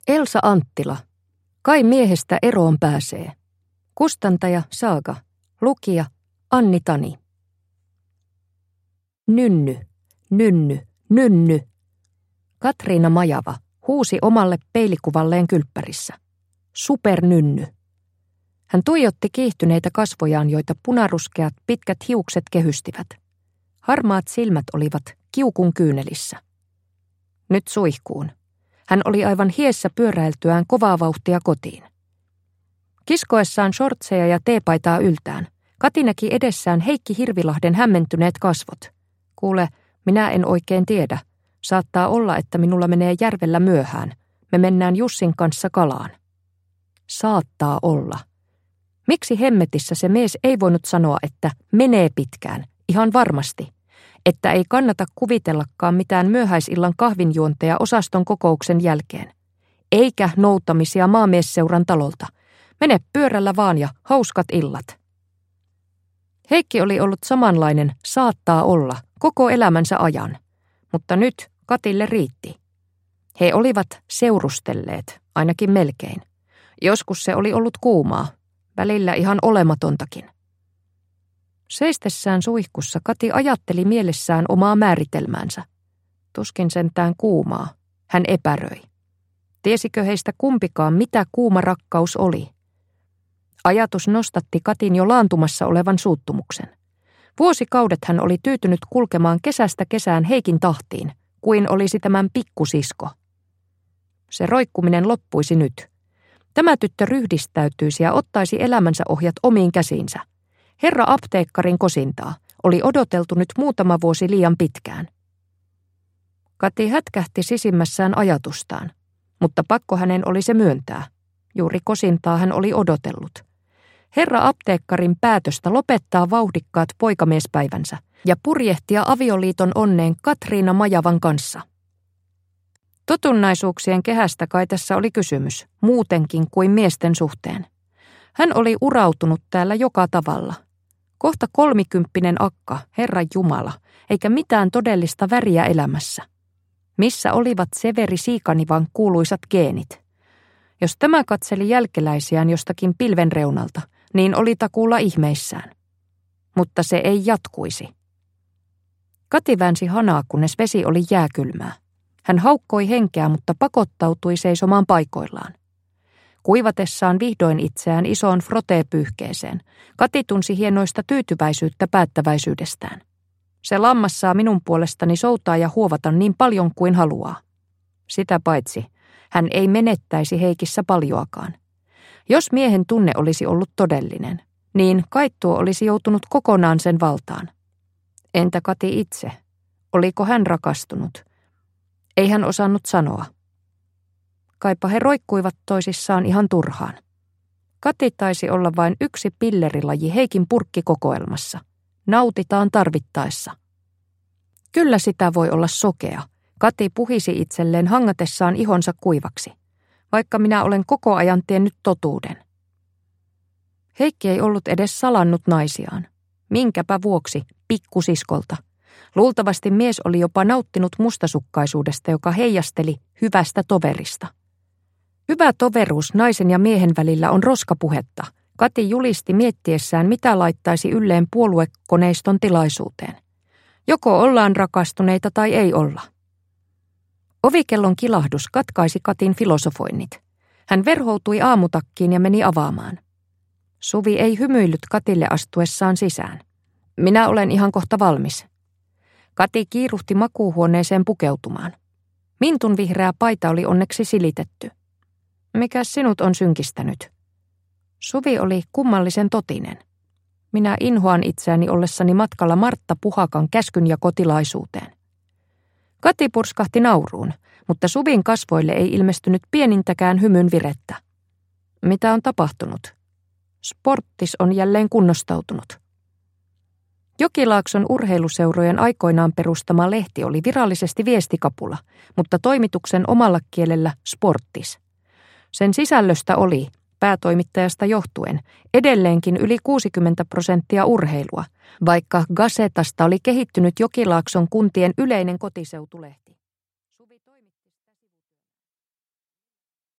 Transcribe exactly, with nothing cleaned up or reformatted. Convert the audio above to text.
Elsa Anttila. Kai miehestä eroon pääsee. Kustantaja Saaga. Lukija Anni Tani. Nynny, nynny, nynny. Katriina Majava huusi omalle peilikuvalleen kylppärissä. Supernynny. Hän tuijotti kiihtyneitä kasvojaan, joita punaruskeat pitkät hiukset kehystivät. Harmaat silmät olivat kiukun kyynelissä. Nyt suihkuun. Hän oli aivan hiessä pyöräiltyään kovaa vauhtia kotiin. Kiskoessaan shortseja ja teepaitaa yltään, Kati näki edessään Heikki Hirvilahden hämmentyneet kasvot. Kuule, minä en oikein tiedä. Saattaa olla, että minulla menee järvellä myöhään. Me mennään Jussin kanssa kalaan. Saattaa olla. Miksi hemmetissä se mies ei voinut sanoa, että menee pitkään, ihan varmasti, että ei kannata kuvitellakaan mitään myöhäisillan kahvinjuonteja osaston kokouksen jälkeen, eikä noutamisia maamiesseuran talolta. Mene pyörällä vaan ja hauskat illat. Heikki oli ollut samanlainen saattaa olla koko elämänsä ajan, mutta nyt Katille riitti. He olivat seurustelleet, ainakin melkein. Joskus se oli ollut kuumaa, välillä ihan olematontakin. Seistessään suihkussa Kati ajatteli mielessään omaa määritelmäänsä. Tuskin sentään kuumaa, hän epäröi. Tiesikö heistä kumpikaan, mitä kuuma rakkaus oli? Ajatus nostatti Katin jo laantumassa olevan suuttumuksen. Vuosikaudet hän oli tyytynyt kulkemaan kesästä kesään Heikin tahtiin, kuin olisi tämän pikkusisko. Se roikkuminen loppuisi nyt. Tämä tyttö ryhdistäytyisi ja ottaisi elämänsä ohjat omiin käsiinsä. Herra apteekkarin kosintaa oli odoteltu nyt muutama vuosi liian pitkään. Kati hätkähti sisimmässään ajatustaan, mutta pakko hänen oli se myöntää. Juuri kosintaa hän oli odotellut. Herra apteekkarin päätöstä lopettaa vauhdikkaat poikamiespäivänsä ja purjehtia avioliiton onneen Katriina Majavan kanssa. Totunnaisuuksien kehästä kai tässä oli kysymys, muutenkin kuin miesten suhteen. Hän oli urautunut täällä joka tavalla. Kohta kolmikymppinen akka, Herran Jumala, eikä mitään todellista väriä elämässä. Missä olivat Severi Siikanivan kuuluisat geenit? Jos tämä katseli jälkeläisiään jostakin pilven reunalta, niin oli takuulla ihmeissään. Mutta se ei jatkuisi. Kati väänsi hanaa, kunnes vesi oli jääkylmää. Hän haukkoi henkeä, mutta pakottautui seisomaan paikoillaan. Kuivatessaan vihdoin itseään isoon frotee-pyyhkeeseen, Kati tunsi hienoista tyytyväisyyttä päättäväisyydestään. Se lammas saa minun puolestani soutaa ja huovata niin paljon kuin haluaa. Sitä paitsi, hän ei menettäisi Heikissä paljoakaan. Jos miehen tunne olisi ollut todellinen, niin kai tuo olisi joutunut kokonaan sen valtaan. Entä Kati itse? Oliko hän rakastunut? Ei hän osannut sanoa. Kaipa he roikkuivat toisissaan ihan turhaan. Kati taisi olla vain yksi pillerilaji Heikin purkkikokoelmassa. Nautitaan tarvittaessa. Kyllä sitä voi olla sokea. Kati puhisi itselleen hangatessaan ihonsa kuivaksi. Vaikka minä olen koko ajan tiennyt totuuden. Heikki ei ollut edes salannut naisiaan. Minkäpä vuoksi pikkusiskolta. Luultavasti mies oli jopa nauttinut mustasukkaisuudesta, joka heijasteli hyvästä toverista. Hyvä toveruus naisen ja miehen välillä on roskapuhetta. Kati julisti miettiessään, mitä laittaisi ylleen puoluekoneiston tilaisuuteen. Joko ollaan rakastuneita tai ei olla. Ovikellon kilahdus katkaisi Katin filosofoinnit. Hän verhoutui aamutakkiin ja meni avaamaan. Suvi ei hymyillyt Katille astuessaan sisään. Minä olen ihan kohta valmis. Kati kiiruhti makuuhuoneeseen pukeutumaan. Mintun vihreä paita oli onneksi silitetty. Mikäs sinut on synkistänyt? Suvi oli kummallisen totinen. Minä inhoan itseäni ollessani matkalla Martta Puhakan käskynjakotilaisuuteen. Kati purskahti nauruun, mutta Suvin kasvoille ei ilmestynyt pienintäkään hymyn virettä. Mitä on tapahtunut? Sporttis on jälleen kunnostautunut. Jokilaakson urheiluseurojen aikoinaan perustama lehti oli virallisesti viestikapula, mutta toimituksen omalla kielellä Sporttis. Sen sisällöstä oli, päätoimittajasta johtuen, edelleenkin yli kuusikymmentä prosenttia urheilua, vaikka Gazetasta oli kehittynyt Jokilaakson kuntien yleinen kotiseutulehti.